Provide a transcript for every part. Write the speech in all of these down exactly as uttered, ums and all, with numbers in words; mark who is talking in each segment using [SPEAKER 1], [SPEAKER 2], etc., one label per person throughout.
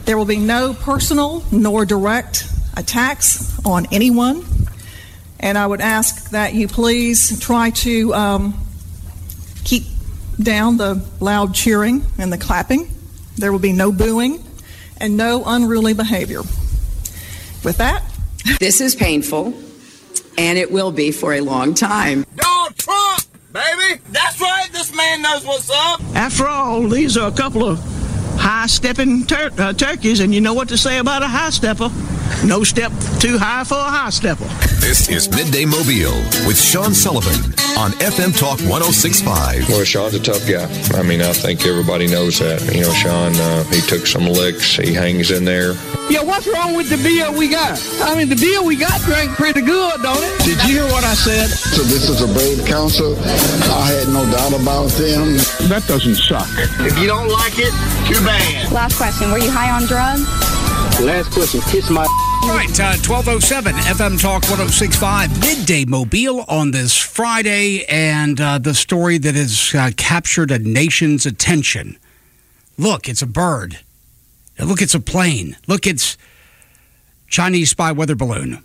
[SPEAKER 1] There will be no personal nor direct attacks on anyone. And I would ask that you please try to um, keep down the loud cheering and the clapping. There will be no booing and no unruly behavior. With that,
[SPEAKER 2] this is painful, and it will be for a long time.
[SPEAKER 3] Donald Trump, baby! That's right, this man knows what's up!
[SPEAKER 4] After all, these are a couple of high-stepping tur- uh, turkeys, and you know what to say about a high-stepper. No step too high for a high-stepper.
[SPEAKER 5] This is Midday Mobile with Sean Sullivan on F M Talk one oh six point five.
[SPEAKER 6] Well, Sean's a tough guy. I mean, I think everybody knows that. You know, Sean, uh, he took some licks. He hangs in there.
[SPEAKER 7] Yeah, what's wrong with the beer we got? I mean, the beer we got drank pretty good, don't it?
[SPEAKER 4] Did you hear what I said?
[SPEAKER 8] So this is a brave council. I had no doubt about them.
[SPEAKER 4] That doesn't suck.
[SPEAKER 3] If you don't like it, too bad.
[SPEAKER 9] Last question, were you high on drugs?
[SPEAKER 7] Last question, kiss my...
[SPEAKER 10] All right, uh, twelve oh seven, F M Talk one oh six point five, Midday Mobile on this Friday, and uh, the story that has uh, captured a nation's attention. Look, it's a bird. Look, it's a plane. Look, it's Chinese spy weather balloon.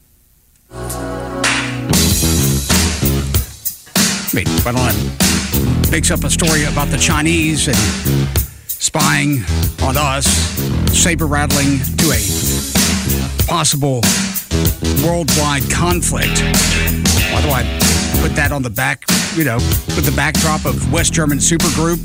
[SPEAKER 10] Wait, right on. Makes up a story about the Chinese and spying on us, saber-rattling to a possible worldwide conflict. Why do I put that on the back, you know, with the backdrop of West German supergroup?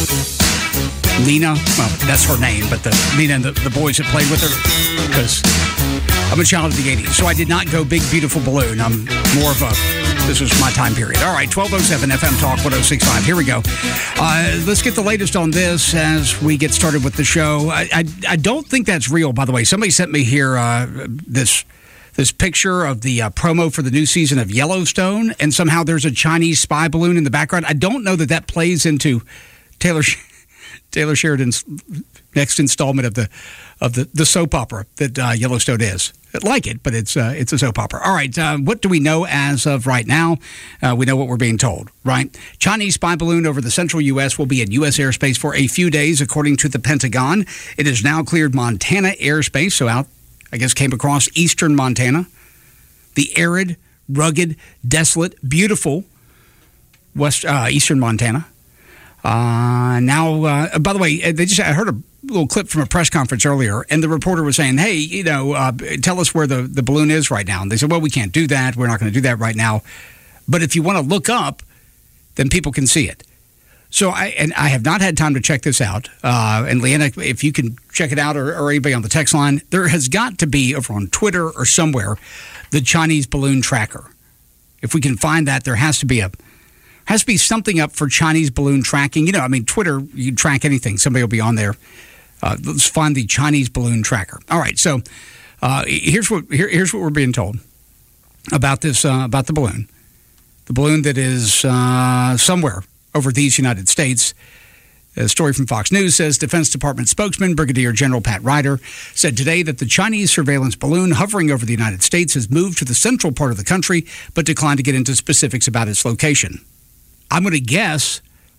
[SPEAKER 10] Nina, well, that's her name, but the Nina and the, the boys that played with her, because I'm a child of the eighties, so I did not go big, beautiful balloon. I'm more of a, this was my time period. All right, twelve oh seven F M Talk one oh six point five. Here we go. Uh, let's get the latest on this as we get started with the show. I, I, I don't think that's real, by the way. Somebody sent me here uh, this this picture of the uh, promo for the new season of Yellowstone, and somehow there's a Chinese spy balloon in the background. I don't know that that plays into Taylor Taylor Sheridan's next installment of the of the, the soap opera that uh, Yellowstone is. I like it, but it's uh, it's a soap opera. All right, uh, what do we know as of right now? Uh, we know what we're being told, right? Chinese spy balloon over the central U S will be in U S airspace for a few days, according to the Pentagon. It has now cleared Montana airspace, so out, I guess, came across eastern Montana. The arid, rugged, desolate, beautiful west uh, eastern Montana. Uh, now, uh, by the way, they just I heard a little clip from a press conference earlier, and the reporter was saying, hey, you know, uh, tell us where the, the balloon is right now. And they said, well, we can't do that. We're not going to do that right now. But if you want to look up, then people can see it. So I and I have not had time to check this out. Uh, and Leanna, if you can check it out, or, or anybody on the text line, there has got to be over on Twitter or somewhere the Chinese balloon tracker. If we can find that, there has to be a has to be something up for Chinese balloon tracking. You know, I mean, Twitter, you can track anything. Somebody will be on there. Uh, let's find the Chinese balloon tracker. All right, so uh, here's what here, here's what we're being told about this uh, about the balloon, the balloon that is uh, somewhere over these United States. A story from Fox News says Defense Department spokesman Brigadier General Pat Ryder said today that the Chinese surveillance balloon hovering over the United States has moved to the central part of the country, but declined to get into specifics about its location. I'm going to guess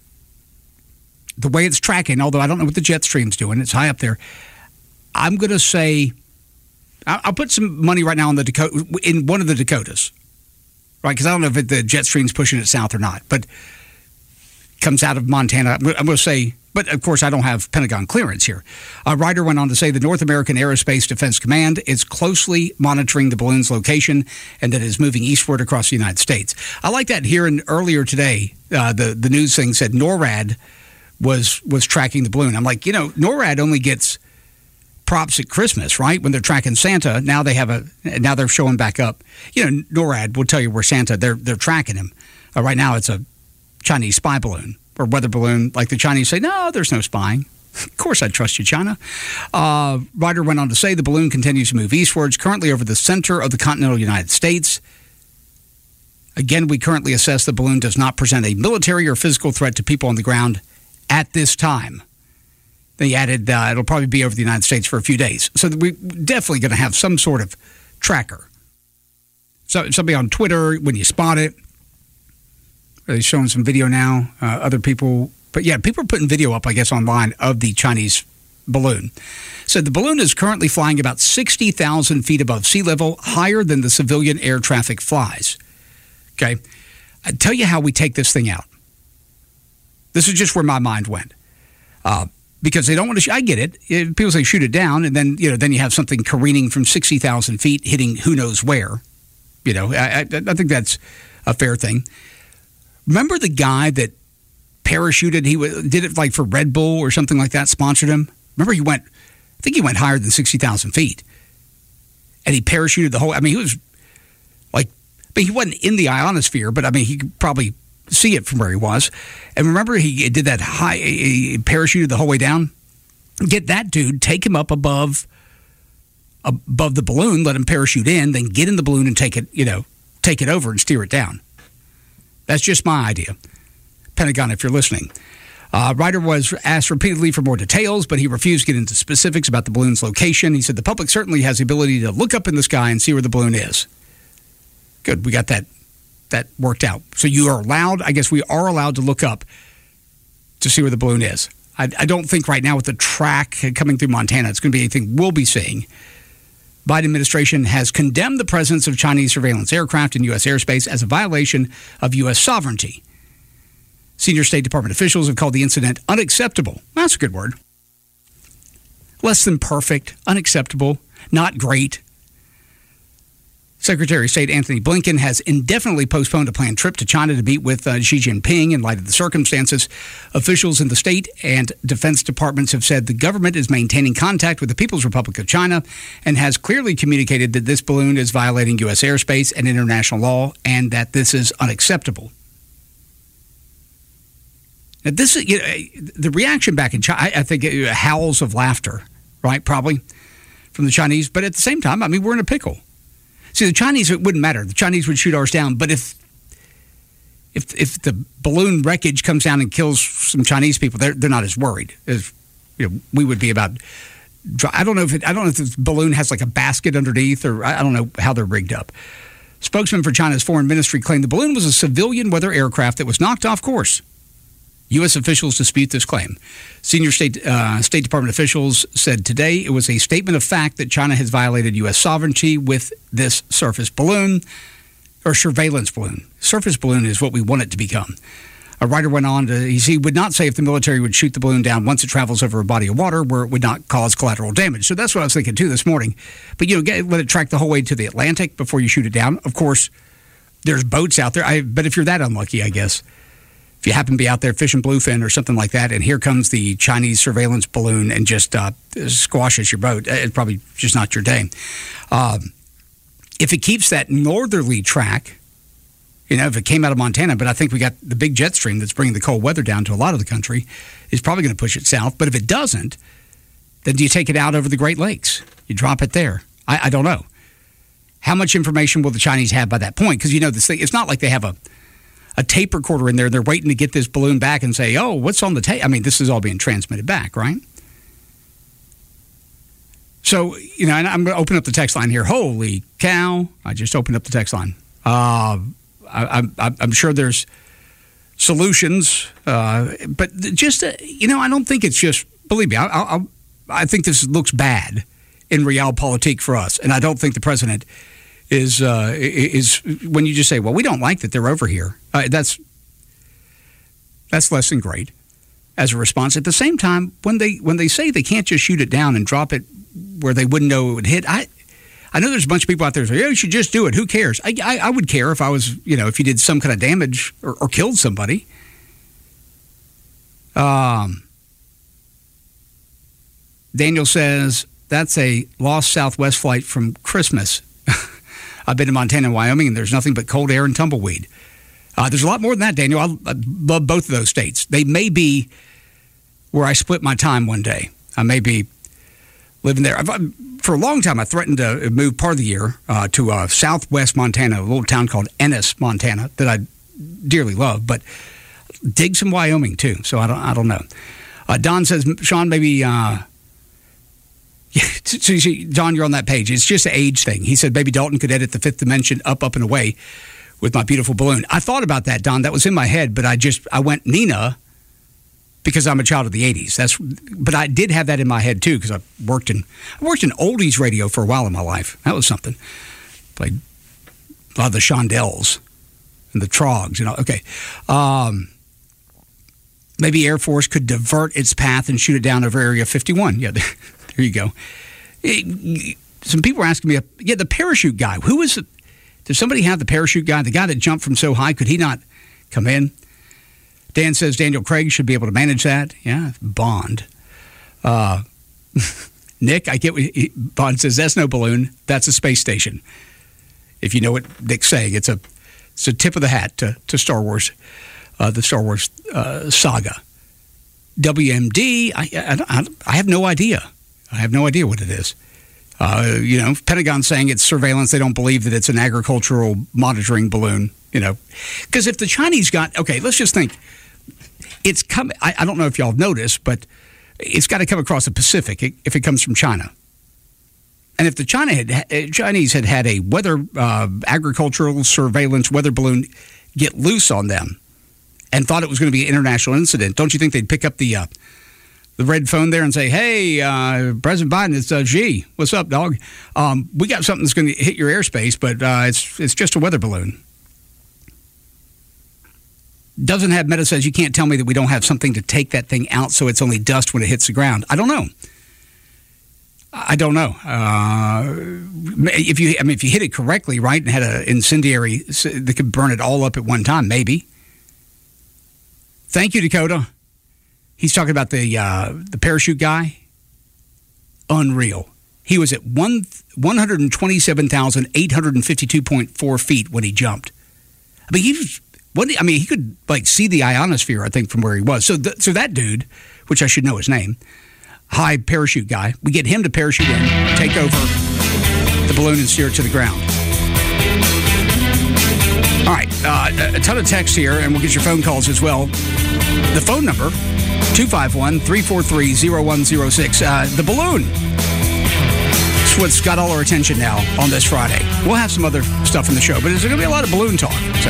[SPEAKER 10] the way it's tracking, although I don't know what the jet stream's doing. It's high up there. I'm going to say, I'll put some money right now on the Dakota, in one of the Dakotas, right? Because I don't know if it, the jet stream's pushing it south or not, but comes out of Montana. I'm going to say, but of course I don't have Pentagon clearance here. Uh, Ryder went on to say the North American Aerospace Defense Command is closely monitoring the balloon's location and that it is moving eastward across the United States. I like that here. And earlier today, uh, the, the news thing said NORAD was was tracking the balloon. I'm like, you know, NORAD only gets props at Christmas, right? When they're tracking Santa. Now they have a, now they're showing back up. You know, NORAD will tell you where Santa, they're, they're tracking him. Uh, right now it's a Chinese spy balloon or weather balloon. Like the Chinese say, no, there's no spying. Of course I trust you, China. Uh, Ryder went on to say the balloon continues to move eastwards, currently over the center of the continental United States. Again, we currently assess the balloon does not present a military or physical threat to people on the ground at this time. They added uh, it'll probably be over the United States for a few days. So we're definitely going to have some sort of tracker. So somebody on Twitter, when you spot it, are they showing some video now? Uh, other people, but yeah, people are putting video up, I guess, online of the Chinese balloon. Said the balloon is currently flying about sixty thousand feet above sea level, higher than the civilian air traffic flies. Okay? I tell you how we take this thing out. This is just where my mind went. Uh, because they don't want to, sh- I get it. It. People say shoot it down, and then, you know, then you have something careening from sixty thousand feet hitting who knows where. You know, I, I, I think that's a fair thing. Remember the guy that parachuted? He w- did it like for Red Bull or something like that, sponsored him. Remember he went, I think he went higher than sixty thousand feet. And he parachuted the whole, I mean, he was like, I mean, he wasn't in the ionosphere, but I mean, he could probably see it from where he was. And remember he did that high, he parachuted the whole way down? Get that dude, take him up above above the balloon, let him parachute in, then get in the balloon and take it, you know, take it over and steer it down. That's just my idea. Pentagon, if you're listening. Uh, Ryder was asked repeatedly for more details, but he refused to get into specifics about the balloon's location. He said the public certainly has the ability to look up in the sky and see where the balloon is. Good, we got that that worked out. So you are allowed, I guess we are allowed to look up to see where the balloon is. I, I don't think right now with the track coming through Montana, it's going to be anything we'll be seeing. Biden administration has condemned the presence of Chinese surveillance aircraft in U S airspace as a violation of U S sovereignty. Senior State Department officials have called the incident unacceptable. That's a good word. Less than perfect, unacceptable, not great. Secretary of State Anthony Blinken has indefinitely postponed a planned trip to China to meet with uh, Xi Jinping in light of the circumstances. Officials in the state and defense departments have said the government is maintaining contact with the People's Republic of China and has clearly communicated that this balloon is violating U S airspace and international law and that this is unacceptable. Now, this is, you know, the reaction back in China, I, I think, uh, howls of laughter, right, probably, from the Chinese. But at the same time, I mean, we're in a pickle. See, the Chinese, it wouldn't matter. The Chinese would shoot ours down. But if if if the balloon wreckage comes down and kills some Chinese people, they're they're not as worried as, you know, we would be about. I don't know if it, I don't know if the balloon has like a basket underneath, or I don't know how they're rigged up. Spokesman for China's foreign ministry claimed the balloon was a civilian weather aircraft that was knocked off course. U S officials dispute this claim. Senior State uh, State Department officials said today it was a statement of fact that China has violated U S sovereignty with this surface balloon, or surveillance balloon. Surface balloon is what we want it to become. A writer went on to, he would not say if the military would shoot the balloon down once it travels over a body of water where it would not cause collateral damage. So that's what I was thinking too this morning. But, you know, get, let it track the whole way to the Atlantic before you shoot it down. Of course, there's boats out there. I, but if you're that unlucky, I guess, if you happen to be out there fishing bluefin or something like that, and here comes the Chinese surveillance balloon and just uh, squashes your boat, it's probably just not your day. Um, if it keeps that northerly track, you know, if it came out of Montana, but I think we got the big jet stream that's bringing the cold weather down to a lot of the country, is probably going to push it south. But if it doesn't, then do you take it out over the Great Lakes? You drop it there. I, I don't know. How much information will the Chinese have by that point? Because, you know, this thing, it's not like they have a a tape recorder in there. They're waiting to get this balloon back and say, oh, what's on the tape? I mean, this is all being transmitted back, right? So, you know, and I'm going to open up the text line here. Holy cow. I just opened up the text line. Uh, I, I, I'm sure there's solutions, uh, but just, uh, you know, I don't think it's just, believe me, I, I, I think this looks bad in realpolitik for us. And I don't think the president is uh, is when you just say, well, we don't like that they're over here. Uh, that's that's less than great as a response. At the same time, when they when they say they can't just shoot it down and drop it where they wouldn't know it would hit, I I know there's a bunch of people out there who say, yeah, you should just do it. Who cares? I, I, I would care if I was, you know, if you did some kind of damage or, or killed somebody. Um, Daniel says, that's a lost Southwest flight from Christmas. I've been to Montana and Wyoming, and there's nothing but cold air and tumbleweed. Uh, there's a lot more than that, Daniel. I, I love both of those states. They may be where I split my time one day. I may be living there. I've, for a long time, I threatened to move part of the year uh, to uh, southwest Montana, a little town called Ennis, Montana, that I dearly love, but dig some Wyoming, too, so I don't, I don't know. Uh, Don says, Sean, maybe... Uh, Yeah, so you see, John, you're on that page. It's just an age thing. He said Baby Dalton could edit the fifth dimension up, up, and away with my beautiful balloon. I thought about that, Don. That was in my head, but I just, I went, Nina, because I'm a child of the eighties. That's, but I did have that in my head too because I worked in I worked in oldies radio for a while in my life. That was something. Played a lot of the Shondells and the Trogs, you know. Okay, um, maybe Air Force could divert its path and shoot it down over Area fifty-one. Yeah, there, there you go. It, some people were asking me, yeah, the parachute guy. Who is it? Does somebody have the parachute guy? The guy that jumped from so high, could he not come in? Dan says Daniel Craig should be able to manage that. Yeah, Bond. Uh, Nick, I get what he, Bond says, that's no balloon. That's a space station. If you know what Nick's saying, it's a it's a tip of the hat to, to Star Wars, uh, the Star Wars uh, saga. W M D, I, I, I have no idea. I have no idea what it is. Uh, you know, Pentagon saying it's surveillance. They don't believe that it's an agricultural monitoring balloon, you know. Because if the Chinese got, okay, let's just think. It's come. I, I don't know if y'all have noticed, but it's got to come across the Pacific if it comes from China. And if the China had, Chinese had had a weather, uh, agricultural surveillance weather balloon get loose on them and thought it was going to be an international incident, don't you think they'd pick up the uh, the red phone there and say, hey, uh, President Biden, it's uh, Xi. What's up, dog? Um, we got something that's going to hit your airspace, but uh, it's it's just a weather balloon. Doesn't have Meta says you can't tell me that we don't have something to take that thing out so it's only dust when it hits the ground. I don't know. I don't know. Uh, if you, I mean, if you hit it correctly, right, and had an incendiary that could burn it all up at one time, maybe. Thank you, Dakota. He's talking about the uh, the parachute guy. Unreal. He was at one one hundred twenty seven thousand eight hundred fifty two point four feet when he jumped. I mean, he was. What, I mean, he could like see the ionosphere, I think, from where he was. So, th- so that dude, which I should know his name, high parachute guy, we get him to parachute in, take over the balloon, and steer it to the ground. All right, uh, a ton of text here, and we'll get your phone calls as well. The phone number, two five one, three four three, zero one zero six. Uh, the balloon. It's what's got all our attention now on this Friday. We'll have some other stuff in the show, but there's going to be a lot of balloon talk. So.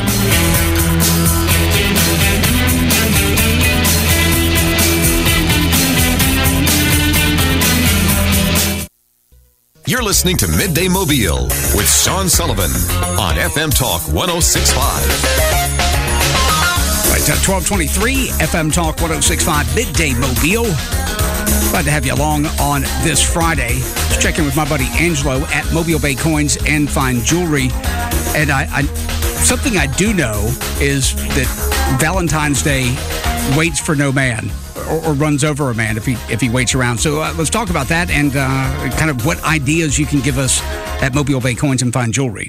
[SPEAKER 5] You're listening to Midday Mobile with Sean Sullivan on F M Talk one oh six point five.
[SPEAKER 10] Right, at twelve twenty-three, F M Talk one oh six point five, Midday Mobile. Glad to have you along on this Friday. Just checking with my buddy Angelo at Mobile Bay Coins and Fine Jewelry. And I, I something I do know is that Valentine's Day waits for no man. Or, or runs over a man if he if he waits around. So uh, let's talk about that and uh, kind of what ideas you can give us at Mobile Bay Coins and Fine Jewelry.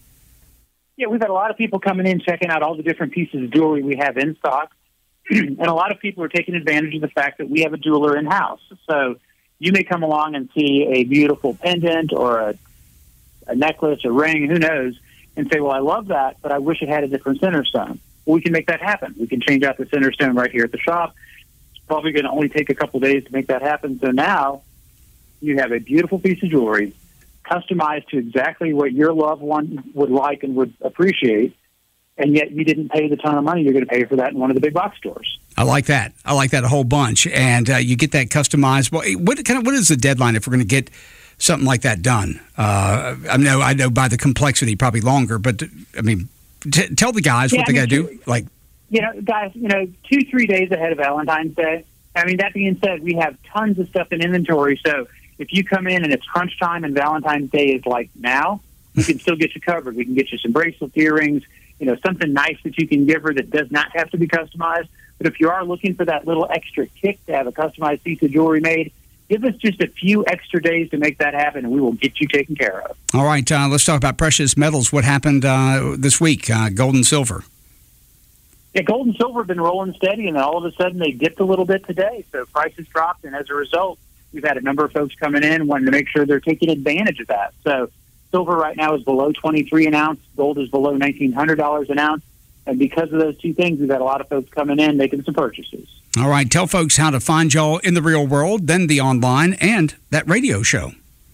[SPEAKER 11] Yeah, we've had a lot of people coming in checking out all the different pieces of jewelry we have in stock, and a lot of people are taking advantage of the fact that we have a jeweler in house. So you may come along and see a beautiful pendant or a, a necklace, a ring, who knows, and say, "Well, I love that, but I wish it had a different center stone." Well, we can make that happen. We can change out the center stone right here at the shop. Probably going to only take a couple days to make that happen. So now you have a beautiful piece of jewelry customized to exactly what your loved one would like and would appreciate, and yet you didn't pay the ton of money you're going to pay for that in one of the big box stores.
[SPEAKER 10] I like that. I like that a whole bunch. And uh, you get that customized. Well, what kind of what is the deadline if we're going to get something like that done? Uh, I know I know by the complexity probably longer, but I mean, t- tell the guys
[SPEAKER 11] yeah,
[SPEAKER 10] what they got to do. Like.
[SPEAKER 11] You know, guys, you know, two, three days ahead of Valentine's Day. I mean, that being said, we have tons of stuff in inventory. So if you come in and it's crunch time and Valentine's Day is like now, we can still get you covered. We can get you some bracelets, earrings, you know, something nice that you can give her that does not have to be customized. But if you are looking for that little extra kick to have a customized piece of jewelry made, give us just a few extra days to make that happen, and we will get you taken care of.
[SPEAKER 10] All right, uh, let's talk about precious metals. What happened uh, this week, uh, gold and silver?
[SPEAKER 11] Yeah, gold and silver have been rolling steady, and then all of a sudden they dipped a little bit today. So prices dropped, and as a result, we've had a number of folks coming in wanting to make sure they're taking advantage of that. So silver right now is below twenty-three an ounce. Gold is below nineteen hundred dollars an ounce. And because of those two things, we've had a lot of folks coming in making some purchases. All
[SPEAKER 10] right, tell folks how to find y'all in the real world, then the online, and that radio show.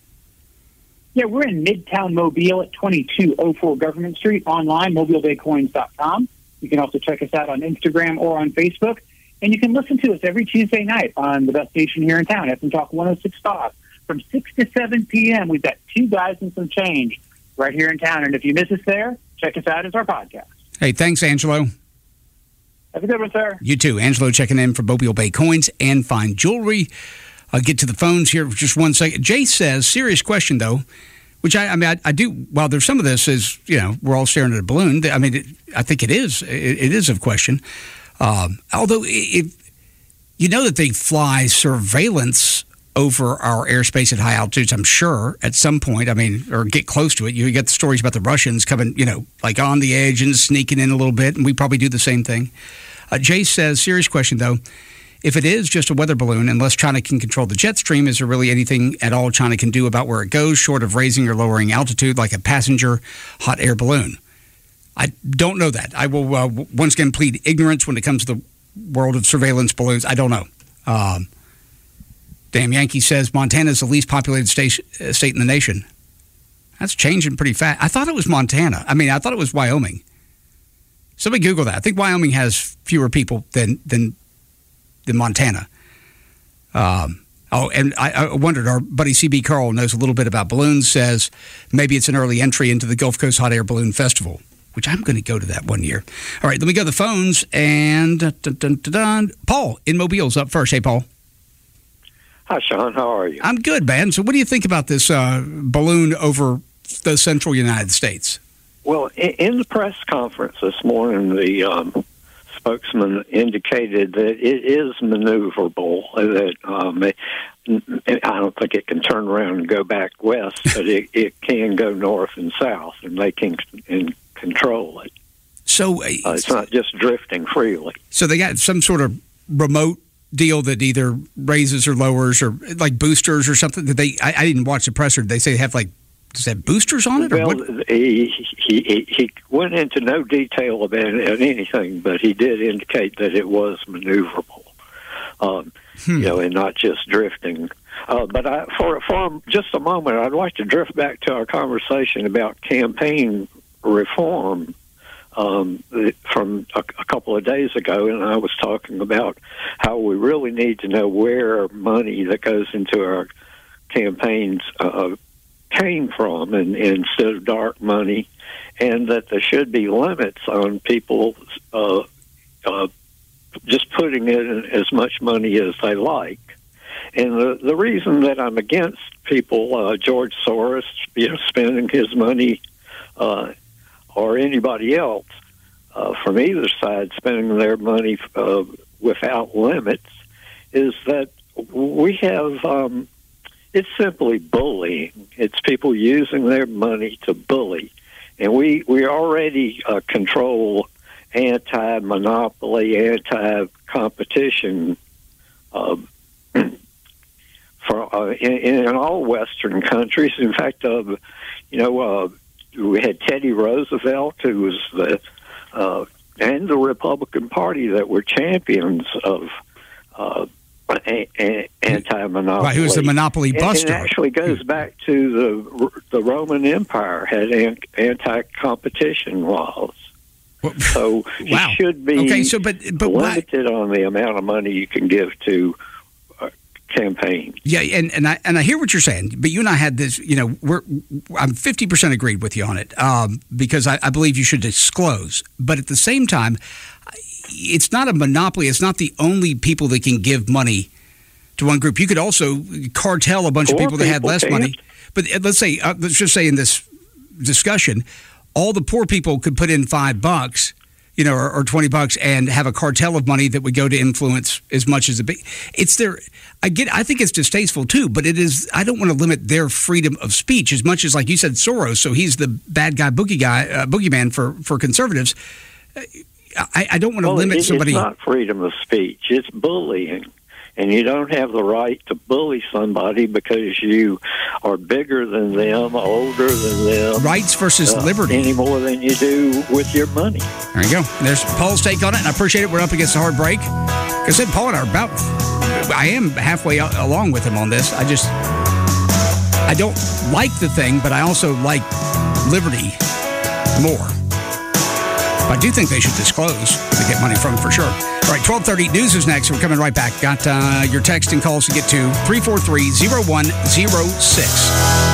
[SPEAKER 11] Yeah, we're in Midtown Mobile at twenty-two oh four Government Street, online, mobile bay coins dot com. You can also check us out on Instagram or on Facebook. And you can listen to us every Tuesday night on the best station here in town, F M Talk one oh six point five. From six to seven p.m., we've got two guys and some change right here in town. And if you miss us there, check us out as our podcast.
[SPEAKER 10] Hey, thanks, Angelo.
[SPEAKER 11] Have a good one, sir.
[SPEAKER 10] You too. Angelo checking in for Mobile Bay Coins and Fine Jewelry. I'll get to the phones here for just one second. Jay says, serious question, though, which I, I mean, I, I do, while there's some of this is, you know, we're all staring at a balloon. I mean, it, I think it is. It, it is a question. Um, although, if you know that they fly surveillance over our airspace at high altitudes, I'm sure, at some point, I mean, or get close to it. You get the stories about the Russians coming, you know, like on the edge and sneaking in a little bit, and we probably do the same thing. Uh, Jay says, serious question, though. If it is just a weather balloon, unless China can control the jet stream, is there really anything at all China can do about where it goes, short of raising or lowering altitude like a passenger hot air balloon? I don't know that. I will uh, once again plead ignorance when it comes to the world of surveillance balloons. I don't know. Um, Damn Yankee says Montana is the least populated state, uh, state in the nation. That's changing pretty fast. I thought it was Montana. I mean, I thought it was Wyoming. Somebody Google that. I think Wyoming has fewer people than than, than Montana. Um, oh, and I, I wondered, our buddy C B Carl knows a little bit about balloons, says maybe it's an early entry into the Gulf Coast Hot Air Balloon Festival, which I'm going to go to that one year. All right, let me go to the phones. And dun, dun, dun, dun. Paul in Mobile's up first. Hey, Paul.
[SPEAKER 12] Hi, Sean. How are you?
[SPEAKER 10] I'm good, man. So what do you think about this uh, balloon over the central United States?
[SPEAKER 12] Well, in, in the press conference this morning, the um, spokesman indicated that it is maneuverable, that um, it, I don't think it can turn around and go back west, but it, it can go north and south, and they can and control it.
[SPEAKER 10] So
[SPEAKER 12] uh, it's not just drifting freely.
[SPEAKER 10] So they got some sort of remote deal that either raises or lowers, or like boosters or something. That they I, I didn't watch the presser. Did they say they have like does that boosters on it? Or
[SPEAKER 12] well,
[SPEAKER 10] what?
[SPEAKER 12] He, he he went into no detail about anything, but he did indicate that it was maneuverable, um, hmm. you know, and not just drifting. Uh, but I, for for just a moment, I'd like to drift back to our conversation about campaign reform. Um, from a, a couple of days ago, and I was talking about how we really need to know where money that goes into our campaigns uh, came from, and, and instead of dark money, and that there should be limits on people uh, uh, just putting in as much money as they like. And the, the reason that I'm against people, uh, George Soros, you know, spending his money uh, or anybody else uh, from either side spending their money uh, without limits, is that we have, um, it's simply bullying. It's people using their money to bully. And we, we already uh, control anti-monopoly, anti-competition uh, for, uh, in, in all Western countries. In fact, uh, you know, uh, we had Teddy Roosevelt, who was the uh, and the Republican Party that were champions of uh, a, a, anti-monopoly.
[SPEAKER 10] Right, he was the monopoly buster.
[SPEAKER 12] And it actually goes back to the the Roman Empire had an, anti-competition laws. So you
[SPEAKER 10] wow.
[SPEAKER 12] should be
[SPEAKER 10] okay, so, but, but
[SPEAKER 12] limited
[SPEAKER 10] why?
[SPEAKER 12] on the amount of money you can give to campaign.
[SPEAKER 10] Yeah, and, and I and I hear what you're saying, but you and I had this, you know, we're I'm fifty percent agreed with you on it um, because I, I believe you should disclose. But at the same time, it's not a monopoly. It's not the only people that can give money to one group. You could also cartel a bunch
[SPEAKER 12] Poor
[SPEAKER 10] of people that had less
[SPEAKER 12] can't.
[SPEAKER 10] money. But let's say, uh, let's just say in this discussion, all the poor people could put in five bucks. You know, or, or twenty bucks, and have a cartel of money that would go to influence as much as a big. It's their. I get. I think it's distasteful too, but it is. I don't want to limit their freedom of speech as much as, like you said, Soros. So he's the bad guy, boogie guy, uh, boogeyman for for conservatives. I, I don't want to
[SPEAKER 12] well,
[SPEAKER 10] limit
[SPEAKER 12] it,
[SPEAKER 10] somebody.
[SPEAKER 12] It's not freedom of speech. It's bullying. And you don't have the right to bully somebody because you are bigger than them, older than them.
[SPEAKER 10] Rights versus
[SPEAKER 12] uh,
[SPEAKER 10] liberty.
[SPEAKER 12] Any more than you do with your money.
[SPEAKER 10] There you go. There's Paul's take on it, and I appreciate it. We're up against a hard break. Like I said, Paul and I are about, I am halfway along with him on this. I just, I don't like the thing, but I also like liberty more. I do think they should disclose to get money from for sure. All right, twelve thirty news is next. We're coming right back. Got uh, your text and calls to get to three four three, zero one zero six.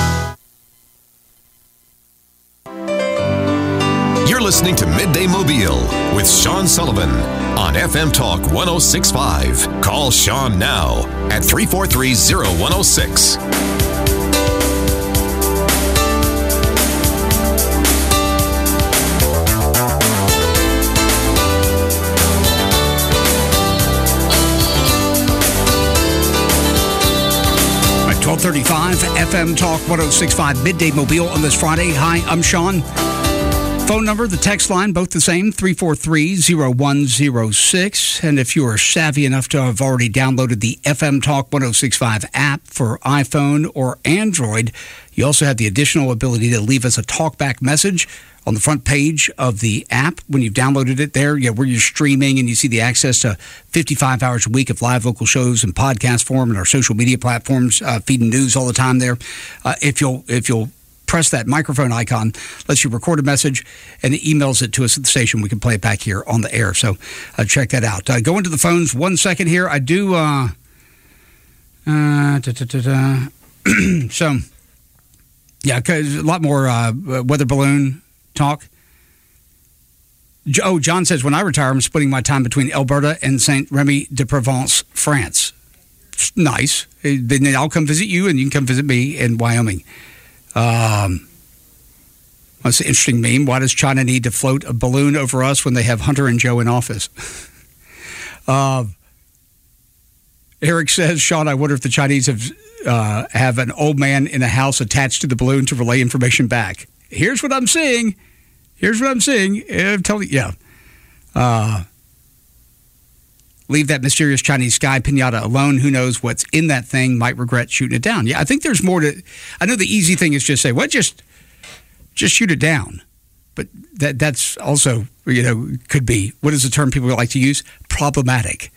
[SPEAKER 5] You're listening to Midday Mobile with Sean Sullivan on F M Talk one oh six point five. Call Sean now at three four three, zero one zero six.
[SPEAKER 10] twelve thirty-five F M Talk one oh six point five Midday Mobile on this Friday. Hi, I'm Sean. Phone number, the text line, both the same, three four three, zero one zero six. And if you are savvy enough to have already downloaded the F M Talk one oh six point five app for iPhone or Android, you also have the additional ability to leave us a talkback message on the front page of the app when you've downloaded it there, yeah, where you're streaming and you see the access to fifty-five hours a week of live local shows in podcast form and our social media platforms, uh, feeding news all the time there. Uh, if you'll if you'll press that microphone icon, lets you record a message, and it emails it to us at the station. We can play it back here on the air. So uh, check that out. Uh, go into the phones one second here. I do, uh, uh, da, da, da, da. so, yeah, a lot more uh, weather balloon talk. Oh, John says, when I retire, I'm splitting my time between Alberta and Saint Remy de Provence, France. It's nice. Then I'll come visit you, and you can come visit me in Wyoming. Um, that's an interesting meme. Why does China need to float a balloon over us when they have Hunter and Joe in office? uh, Eric says, Sean, I wonder if the Chinese have uh, have an old man in a house attached to the balloon to relay information back. Here's what I'm seeing. Here's what I'm seeing. I'm telling you, yeah. Uh, leave that mysterious Chinese sky pinata alone. Who knows what's in that thing? Might regret shooting it down. Yeah, I think there's more to. I know the easy thing is just say, well, just, just shoot it down. But that that's also, you know, could be, what is the term people like to use? Problematic.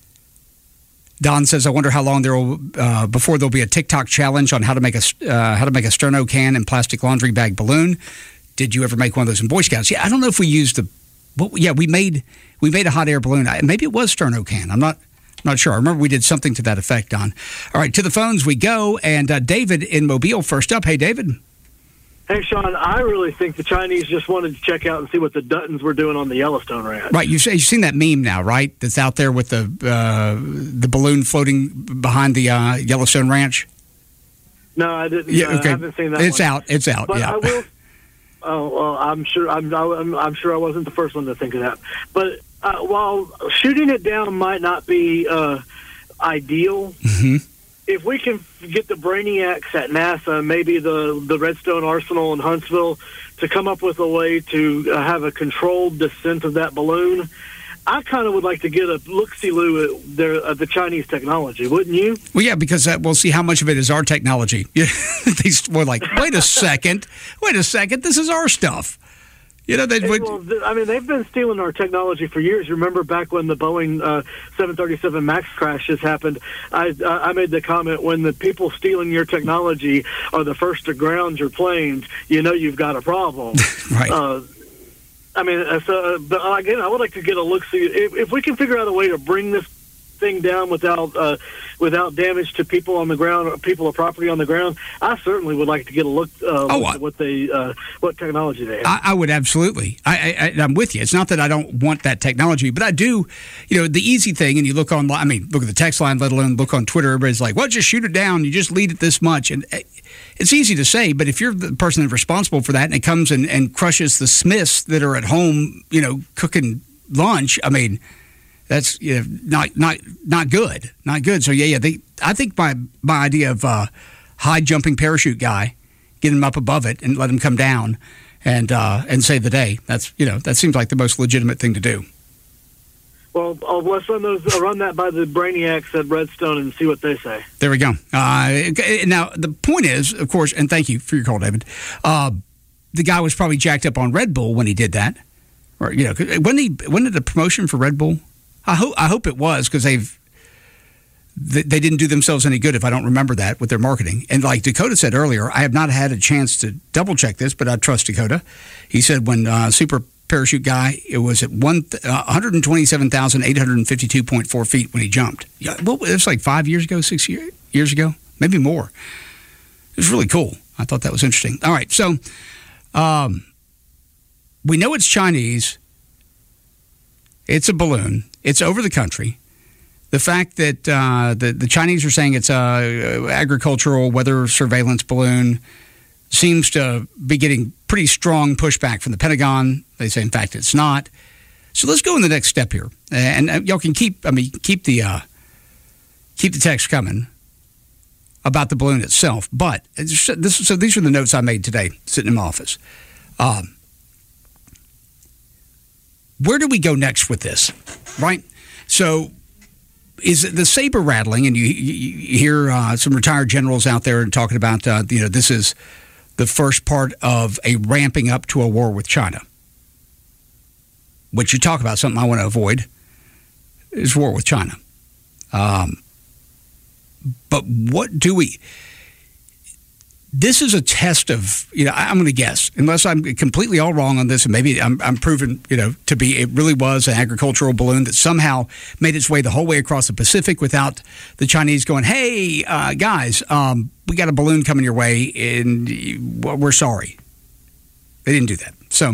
[SPEAKER 10] Don says, I wonder how long there will uh, before there'll be a TikTok challenge on how to make a uh, how to make a sterno can and plastic laundry bag balloon. Did you ever make one of those in Boy Scouts? Yeah, I don't know if we used the. Well, yeah, we made we made a hot air balloon. Maybe it was sterno can. I'm not I'm not sure. I remember we did something to that effect, Don. All right, to the phones we go, and uh, David in Mobile first up. Hey, David.
[SPEAKER 13] Hey, Sean, I really think the Chinese just wanted to check out and see what the Duttons were doing on the Yellowstone Ranch.
[SPEAKER 10] Right, you've, you've seen that meme now, right? That's out there with the uh, the balloon floating behind the uh, Yellowstone Ranch?
[SPEAKER 13] No, I didn't.
[SPEAKER 10] Yeah,
[SPEAKER 13] uh,
[SPEAKER 10] okay.
[SPEAKER 13] I haven't seen that
[SPEAKER 10] It's
[SPEAKER 13] one.
[SPEAKER 10] out. It's out,
[SPEAKER 13] But
[SPEAKER 10] yeah.
[SPEAKER 13] I will. Oh, well, I'm sure. I'm, I'm. I'm sure I wasn't the first one to think of that. But uh, while shooting it down might not be uh, ideal,
[SPEAKER 10] mm-hmm.
[SPEAKER 13] if we can get the brainiacs at NASA, maybe the the Redstone Arsenal in Huntsville, to come up with a way to uh, have a controlled descent of that balloon, I kind of would like to get a look-see-loo at their, uh, the Chinese technology, wouldn't you?
[SPEAKER 10] Well, yeah, because uh, we'll see how much of it is our technology. they were like, wait a second, wait a second, this is our stuff. You know, they would.
[SPEAKER 13] Well, th- I mean, they've been stealing our technology for years. Remember back when the Boeing uh, seven thirty-seven MAX crashes happened? I uh, I made the comment, when the people stealing your technology are the first to ground your planes, you know you've got a problem.
[SPEAKER 10] Right.
[SPEAKER 13] Uh, I mean, uh, so, uh, but again, I would like to get a look. See if, if we can figure out a way to bring this thing down without uh, without damage to people on the ground, or people or property on the ground. I certainly would like to get a look uh,
[SPEAKER 10] oh,
[SPEAKER 13] at what they uh, what technology they have.
[SPEAKER 10] I, I would absolutely. I, I, I'm with you. It's not that I don't want that technology, but I do. You know, the easy thing, and you look online. I mean, look at the text line, let alone look on Twitter. Everybody's like, "Well, just shoot it down. You just lead it this much," and it's easy to say. But if you're the person that's responsible for that, and it comes and, and crushes the Smiths that are at home, you know, cooking lunch, I mean. That's you know, not not not good, not good. So yeah, yeah. They, I think my my idea of uh, high jumping parachute guy, get him up above it and let him come down, and uh, and save the day. That's you know that seems like the most legitimate thing to do.
[SPEAKER 13] Well, uh, let's run those. Uh, run that by the brainiacs at Redstone and see what they say.
[SPEAKER 10] There we go. Uh, now the point is, of course, and thank you for your call, David. Uh, the guy was probably jacked up on Red Bull when he did that, or you know, when he when did the promotion for Red Bull? I hope I hope it was because they've they, they didn't do themselves any good if I don't remember that with their marketing. And like Dakota said earlier, I have not had a chance to double check this, but I trust Dakota. He said when uh, Super parachute guy, it was at one uh, one hundred twenty-seven thousand eight hundred fifty-two point four feet when he jumped. Yeah, well, it was like five years ago, six year, years ago, maybe more. It was really cool. I thought that was interesting. All right, so um, we know it's Chinese. It's a balloon. It's over the country. The fact that uh, the, the Chinese are saying it's a agricultural weather surveillance balloon seems to be getting pretty strong pushback from the Pentagon. They say, in fact, it's not. So let's go in the next step here, and uh, y'all can keep. I mean, keep the uh, keep the text coming about the balloon itself. But this, so these are the notes I made today, sitting in my office. Um, where do we go next with this? Right. So is it the saber rattling? And you, you, you hear uh, some retired generals out there talking about, uh, you know, this is the first part of a ramping up to a war with China. Which you talk about, something I want to avoid, is war with China. Um, but what do we... This is a test of, you know, I'm going to guess, unless I'm completely all wrong on this, and maybe I'm, I'm proven, you know, to be, it really was an agricultural balloon that somehow made its way the whole way across the Pacific without the Chinese going, hey, uh, guys, um, we got a balloon coming your way, and we're sorry. They didn't do that. So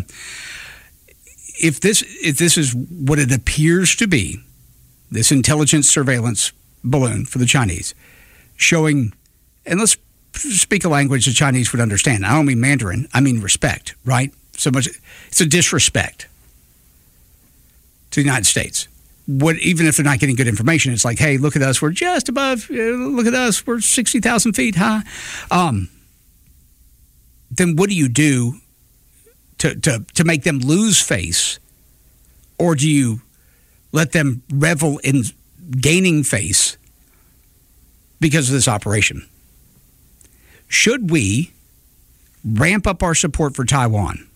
[SPEAKER 10] if this if this is what it appears to be, this intelligence surveillance balloon for the Chinese, showing, and let's speak a language the Chinese would understand. I don't mean Mandarin. I mean respect, right? So much. It's a disrespect to the United States. What, even if they're not getting good information, it's like, hey, look at us. We're just above. Look at us. We're sixty thousand feet high. Um, then what do you do to, to, to make them lose face? Or do you let them revel in gaining face because of this operation? Should we ramp up our support for Taiwan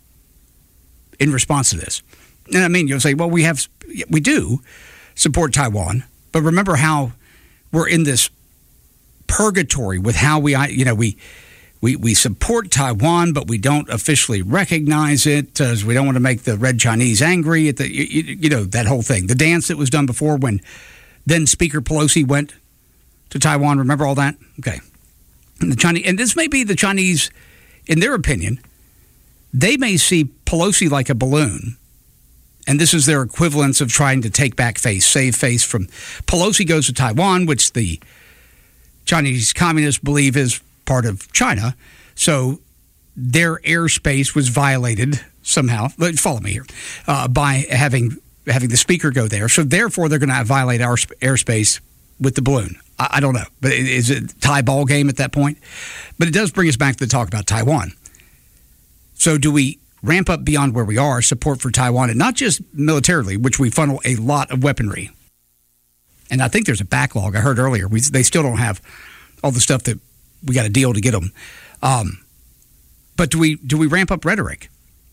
[SPEAKER 10] in response to this? And I mean, you'll say, well, we have, we do support Taiwan, but remember how we're in this purgatory with how we, you know, we we we support Taiwan, but we don't officially recognize it because we don't want to make the Red Chinese angry at the, you, you know, that whole thing. The dance that was done before when then Speaker Pelosi went to Taiwan. Remember all that? Okay. And the Chinese, and this may be the Chinese, in their opinion, they may see Pelosi like a balloon, and this is their equivalence of trying to take back face, save face from Pelosi goes to Taiwan, which the Chinese communists believe is part of China. So their airspace was violated somehow. Follow me here uh, by having having the speaker go there. So therefore, they're going to violate our airspace with the balloon. I don't know, but is it a tie ball game at that point? But it does bring us back to the talk about Taiwan. So do we ramp up beyond where we are, support for Taiwan, and not just militarily, which we funnel a lot of weaponry? And I think there's a backlog. I heard earlier, we, they still don't have all the stuff that we got to deal to get them. Um, but do we do we ramp up rhetoric?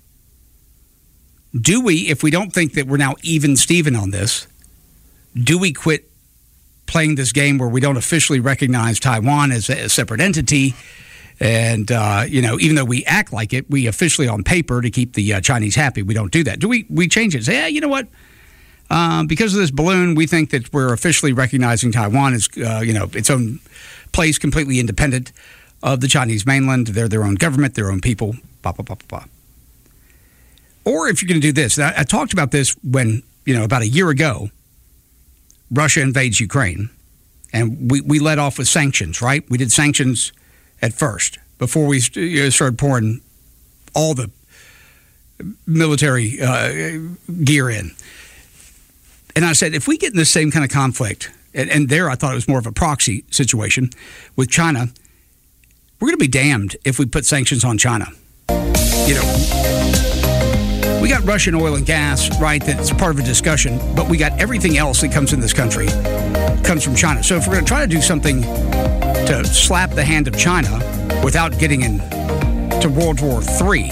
[SPEAKER 10] Do we, if we don't think that we're now even Steven on this, do we quit playing this game where we don't officially recognize Taiwan as a separate entity, and uh, you know, even though we act like it, we officially on paper to keep the uh, Chinese happy, we don't do that. Do we? We change it? Say, yeah, you know what? Uh, because of this balloon, we think that we're officially recognizing Taiwan as uh, you know, its own place, completely independent of the Chinese mainland. They're their own government, their own people. Blah blah blah blah blah. Or if you're going to do this, I, I talked about this when, you know, about a year ago, Russia invades Ukraine, and we, we led off with sanctions, right? We did sanctions at first before we started pouring all the military uh, gear in. And I said, if we get in the same kind of conflict, and, and there I thought it was more of a proxy situation with China, we're going to be damned if we put sanctions on China. You know, we got Russian oil and gas, right, that's part of a discussion, but we got everything else that comes in this country comes from China. So if we're going to try to do something to slap the hand of China without getting into World War Three,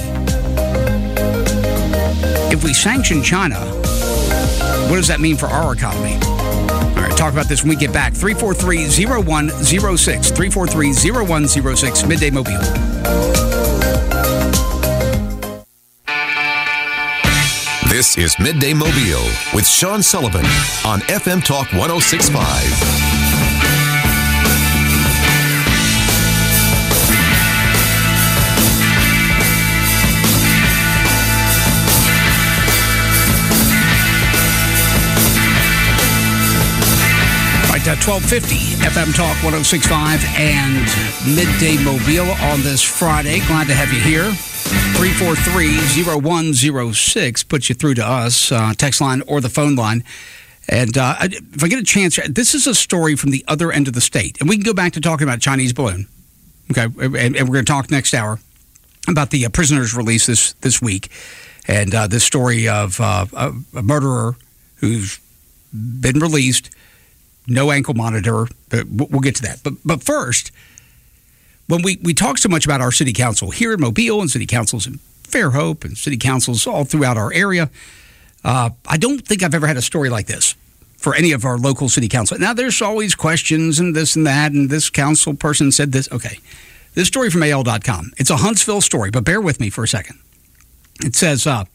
[SPEAKER 10] if we sanction China, what does that mean for our economy? All right, talk about this when we get back. three four three, zero one zero six, three four three, zero one zero six, Midday Mobile.
[SPEAKER 5] This is Midday Mobile with Sean Sullivan on F M Talk one oh six point five.
[SPEAKER 10] At twelve fifty, F M Talk one oh six point five and Midday Mobile on this Friday. Glad to have you here. three four three, oh one oh six puts you through to us, uh, text line or the phone line. And uh, if I get a chance, this is a story from the other end of the state. And we can go back to talking about Chinese balloon. Okay, and, and we're going to talk next hour about the uh, prisoners released this, this week. And uh, this story of uh, a, a murderer who's been released. No ankle monitor, but we'll get to that. But but first, when we, we talk so much about our city council here in Mobile and city councils in Fairhope and city councils all throughout our area, uh, I don't think I've ever had a story like this for any of our local city council. Now, there's always questions and this and that, and this council person said this. Okay, this story from A L dot com. It's a Huntsville story, but bear with me for a second. It says, uh,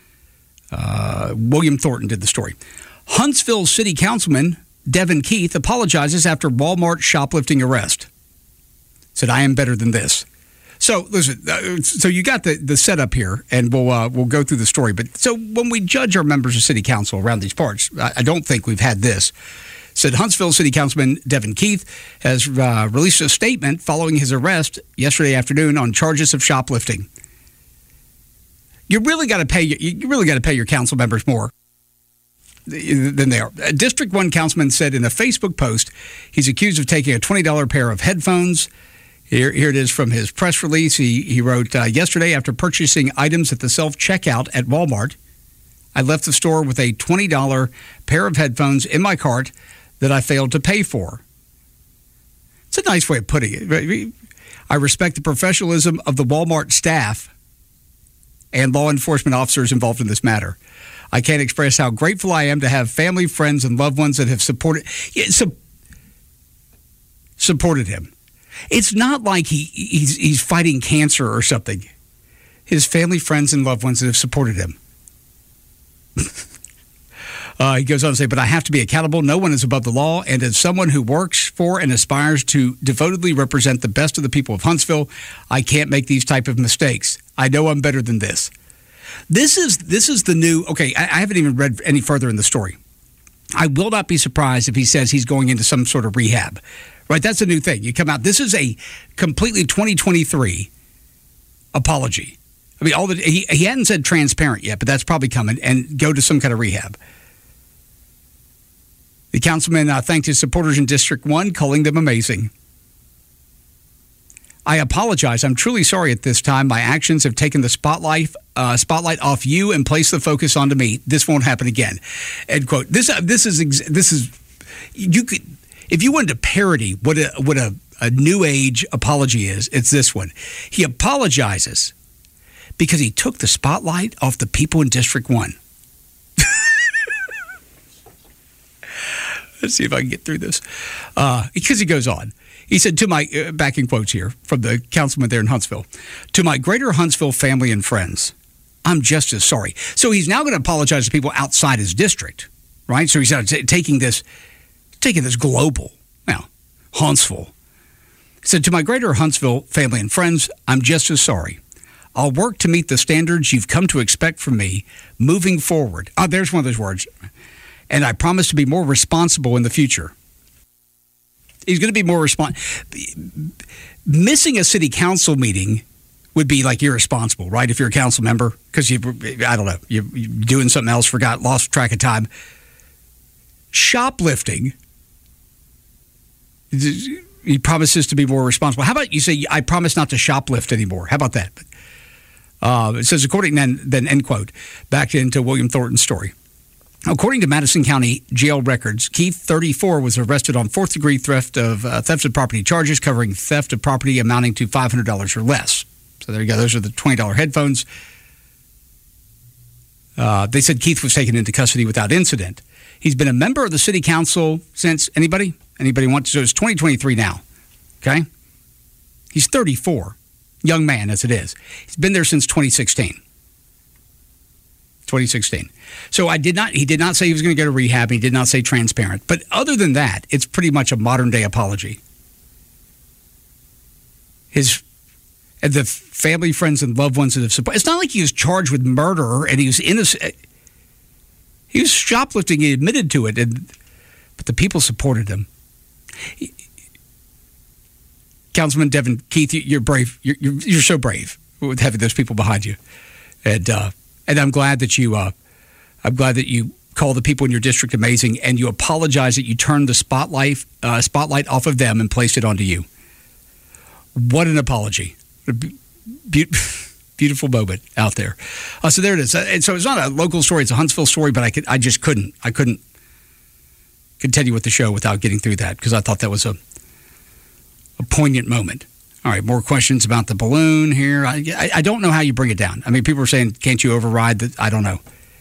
[SPEAKER 10] uh, William Thornton did the story. Huntsville city councilman Devin Keith apologizes after Walmart shoplifting arrest. Said, I am better than this. So, listen, uh, so you got the, the setup here, and we'll uh, we'll go through the story. But so when we judge our members of city council around these parts, I, I don't think we've had this. Said Huntsville City Councilman Devin Keith has uh, released a statement following his arrest yesterday afternoon on charges of shoplifting. You really got to pay you really got to pay your council members more than they are. District one councilman said in a Facebook post he's accused of taking a twenty dollars pair of headphones. Here, here it is from his press release. He, he wrote, uh, yesterday after purchasing items at the self-checkout at Walmart, I left the store with a twenty dollars pair of headphones in my cart that I failed to pay for. It's a nice way of putting it. I respect the professionalism of the Walmart staff and law enforcement officers involved in this matter. I can't express how grateful I am to have family, friends, and loved ones that have supported yeah, su- supported him. It's not like he he's, he's fighting cancer or something. His family, friends, and loved ones that have supported him. uh, he goes on to say, but I have to be accountable. No one is above the law. And as someone who works for and aspires to devotedly represent the best of the people of Huntsville, I can't make these type of mistakes. I know I'm better than this. This is this is the new, okay, I, I haven't even read any further in the story. I will not be surprised if he says he's going into some sort of rehab. Right, that's a new thing. You come out, this is a completely twenty twenty-three apology. I mean, all the he, he hadn't said transparent yet, but that's probably coming, and go to some kind of rehab. The councilman uh, thanked his supporters in District one, calling them amazing. I apologize. I'm truly sorry at this time. My actions have taken the spotlight uh, spotlight off you and placed the focus onto me. This won't happen again. End quote. This uh, this is ex- this is you could if you wanted to parody what a what a, a new age apology is, it's this one. He apologizes because he took the spotlight off the people in District one. Let's see if I can get through this. Uh, because he goes on. He said, to my, uh, back in quotes here, from the councilman there in Huntsville, to my greater Huntsville family and friends, I'm just as sorry. So he's now going to apologize to people outside his district, right? So he's uh, t- taking this, taking this global. Now, Huntsville. He said, to my greater Huntsville family and friends, I'm just as sorry. I'll work to meet the standards you've come to expect from me moving forward. Oh, there's one of those words. And I promise to be more responsible in the future. He's going to be more responsible. Missing a city council meeting would be like irresponsible, right? If you're a council member, because you, I don't know, you're doing something else, forgot, lost track of time. Shoplifting, he promises to be more responsible. How about you say, I promise not to shoplift anymore? How about that? Uh, it says, according then, then end quote, back into William Thornton's story. According to Madison County jail records, Keith, thirty-four, was arrested on fourth-degree theft of uh, theft of property charges covering theft of property amounting to five hundred dollars or less. So there you go. Those are the twenty dollars headphones. Uh, they said Keith was taken into custody without incident. He's been a member of the city council since, anybody? Anybody want to? So it's twenty twenty-three now, okay? He's thirty-four, young man as it is. He's been there since twenty sixteen. twenty sixteen. So I did not. He did not say he was going to go to rehab. He did not say transparent. But other than that, it's pretty much a modern day apology. His and the family, friends, and loved ones that have supported. It's not like he was charged with murder and he was innocent. He was shoplifting. He admitted to it, and but the people supported him. He, Councilman Devin Keith, you're brave. You're, you're you're so brave with having those people behind you, and uh, and I'm glad that you. Uh, I'm glad that you call the people in your district amazing, and you apologize that you turned the spotlight uh, spotlight off of them and placed it onto you. What an apology! Be- beautiful moment out there. Uh, so there it is. Uh, and so it's not a local story; it's a Huntsville story. But I could, I just couldn't, I couldn't continue with the show without getting through that because I thought that was a a poignant moment. All right, more questions about the balloon here. I, I, I don't know how you bring it down. I mean, people are saying, "Can't you override that?" I don't know.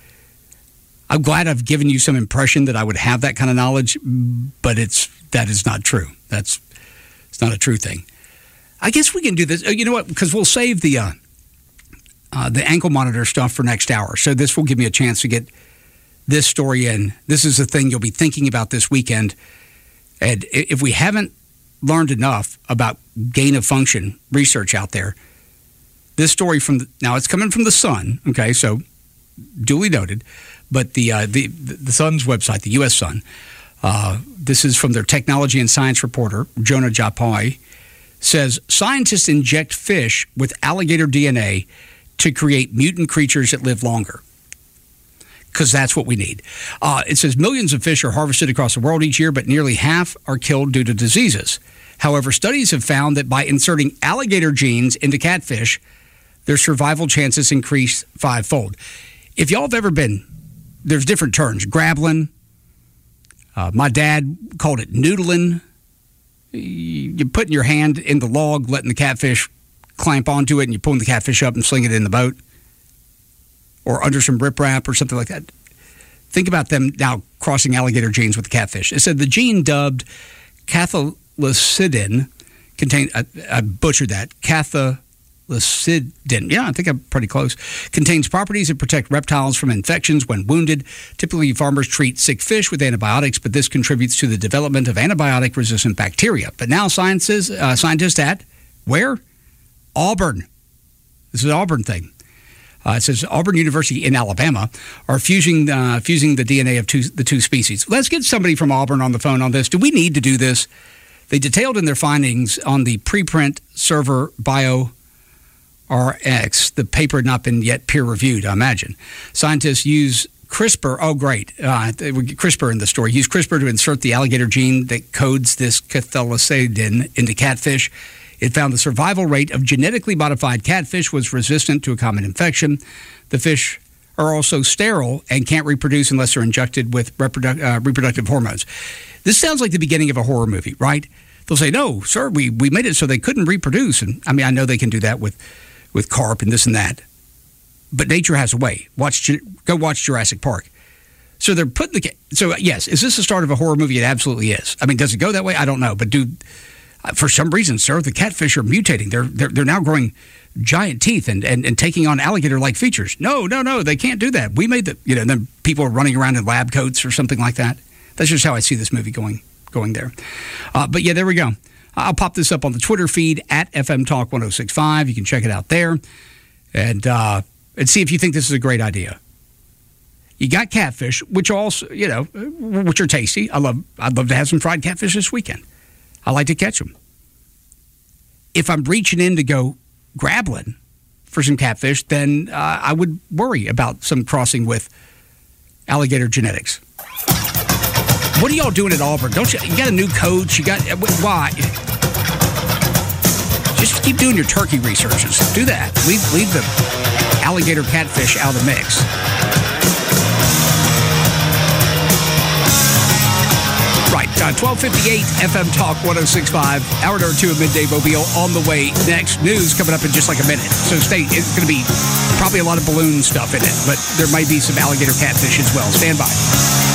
[SPEAKER 10] I'm glad I've given you some impression that I would have that kind of knowledge, but it's that is not true. That's it's not a true thing. I guess we can do this. You know what? Because we'll save the uh, uh, the ankle monitor stuff for next hour. So this will give me a chance to get this story in. This is the thing you'll be thinking about this weekend. And if we haven't learned enough about gain of function research out there, this story from the, now it's coming from the Sun. Okay, so duly noted. But the uh, the the Sun's website, the U S Sun, uh, this is from their technology and science reporter, Jonah Japoi, says scientists inject fish with alligator D N A to create mutant creatures that live longer. Because that's what we need. Uh, it says millions of fish are harvested across the world each year, but nearly half are killed due to diseases. However, studies have found that by inserting alligator genes into catfish, their survival chances increase fivefold. If y'all have ever been, there's different terms, grabbling. Uh, my dad called it noodling. You're putting your hand in the log, letting the catfish clamp onto it, and you're pulling the catfish up and sling it in the boat. Or under some riprap or something like that. Think about them now crossing alligator genes with the catfish. It said the gene dubbed cathelicidin contained, I, I butchered that, cathelicidin, yeah, I think I'm pretty close, contains properties that protect reptiles from infections when wounded. Typically, farmers treat sick fish with antibiotics, but this contributes to the development of antibiotic-resistant bacteria. But now sciences, uh, scientists at, where? Auburn. This is an Auburn thing. Uh, it says Auburn University in Alabama are fusing uh, fusing the D N A of two, the two species. Let's get somebody from Auburn on the phone on this. Do we need to do this? They detailed in their findings on the preprint server BioRx. The paper had not been yet peer-reviewed, I imagine. Scientists use CRISPR. Oh, great. Uh, CRISPR in the story. Use CRISPR to insert the alligator gene that codes this cathelicidin into catfish. It found the survival rate of genetically modified catfish was resistant to a common infection. The fish are also sterile and can't reproduce unless they're injected with reprodu- uh, reproductive hormones. This sounds like the beginning of a horror movie, right? They'll say, no, sir, we, we made it so they couldn't reproduce. And I mean, I know they can do that with, with carp and this and that. But nature has a way. Watch, go watch Jurassic Park. So they're putting the... So, yes, is this the start of a horror movie? It absolutely is. I mean, does it go that way? I don't know. But do... For some reason, sir, the catfish are mutating. They're they're, they're now growing giant teeth and, and, and taking on alligator-like features. No, no, no, they can't do that. We made the, you know, and then people are running around in lab coats or something like that. That's just how I see this movie going going there. Uh, but yeah, there we go. I'll pop this up on the Twitter feed at F M Talk one oh six five. You can check it out there and uh, and see if you think this is a great idea. You got catfish, which also, you know, which are tasty. I love. I'd love to have some fried catfish this weekend. I like to catch them. If I'm reaching in to go grabbling for some catfish, then uh, I would worry about some crossing with alligator genetics. What are y'all doing at Auburn? Don't you? You got a new coach? You got why? Just keep doing your turkey researches. Do that. Leave leave the alligator catfish out of the mix. Right, uh, twelve fifty-eight F M Talk one oh six point five, hour number two of Midday Mobile on the way. Next, news coming up in just like a minute. So stay, it's going to be probably a lot of balloon stuff in it, but there might be some alligator catfish as well. Stand by.